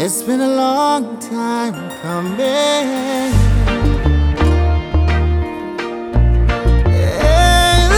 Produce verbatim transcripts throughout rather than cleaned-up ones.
It's been a long time coming. Yeah,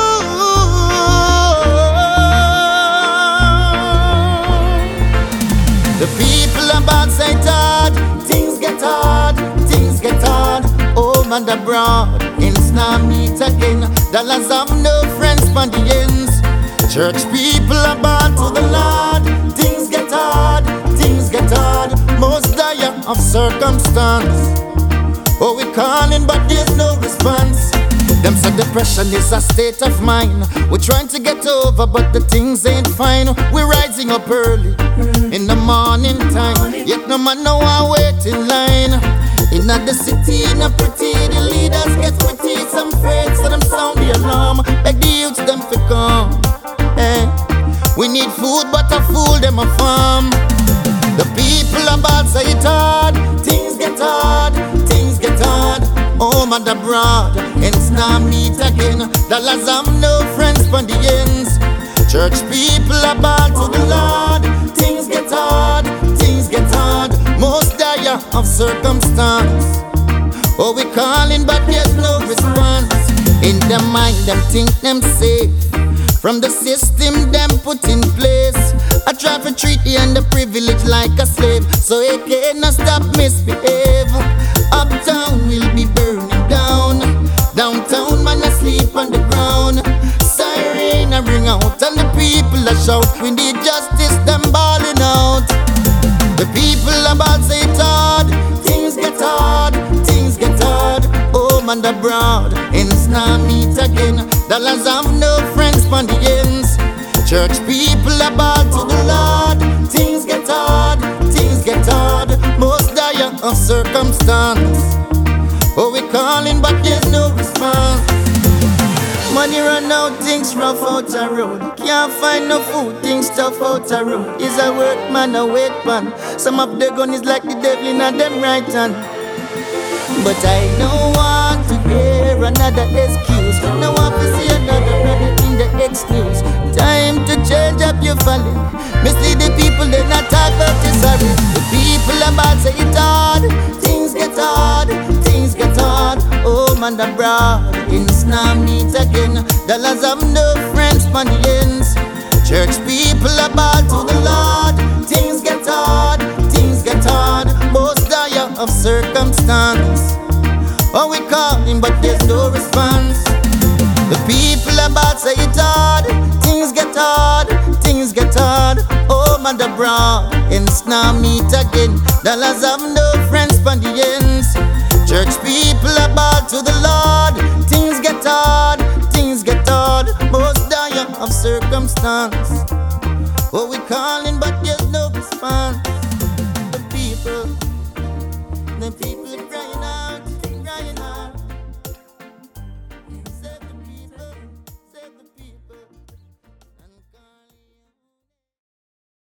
the people about say hard, things get hard, things get hard. Home and abroad, ends now meet again. Dollars have no friends for the ends. Church people about to the Lord, things get hard, things get hard. Most dire of circumstance. Oh, we calling but there's no response. Them said depression is a state of mind. We're trying to get over but the things ain't fine. We're rising up early in the morning time, yet no man know I wait in line. In the city, in a pretty, the leaders get pretty. Some afraid, so them sound the alarm. Beg the youth them to come. Hey. We need food but a fool them a farm. The people about say it hard, things get hard, things get hard. Home and abroad, ends now meet again. Dollars have no friends for the ends. Church people about to the Lord, things get hard, things get hard. Most dire of circumstance. Oh, we calling but there's no response. In their mind them think them safe from the system them put in place. I try to treat the underprivileged like a slave, so it cannot stop misbehave. Uptown will be burning down, downtown man asleep on the ground. Siren a ring out and the people a shout. We need justice, them balling out. The people about say it hard, things get hard, things get hard. Home and abroad, ends now meet again. Dollars have no friends for the ends. Church people about to the Lord, things get hard, things get hard. Most dire of circumstance. Oh, we calling but there's no response. Money run out, things rough out the road. Can't find no food, things tough out the road. Is a workman a wait pan. Some of the gun is like the devil in a them right hand. But I don't want to hear another excuse. No want to see another brother in the excuse. Time to change up your folly. Mislead the people, they not talk about you sorry. The people about say it hard, things get hard, things get hard. Home and abroad, ends now meet again. Dollars have no friends for the ends. Church people about to the Lord, things get hard, things get hard. Most dire of circumstance. Oh, we calling but there's no response. The people about say it hard, things get hard, things get hard. Home and abroad, ends now meet again. Dollars have no friends for the ends. Church people about to the Lord, things get hard, things get hard. Most dire of circumstance. Oh, we calling but there's no response. The people, the people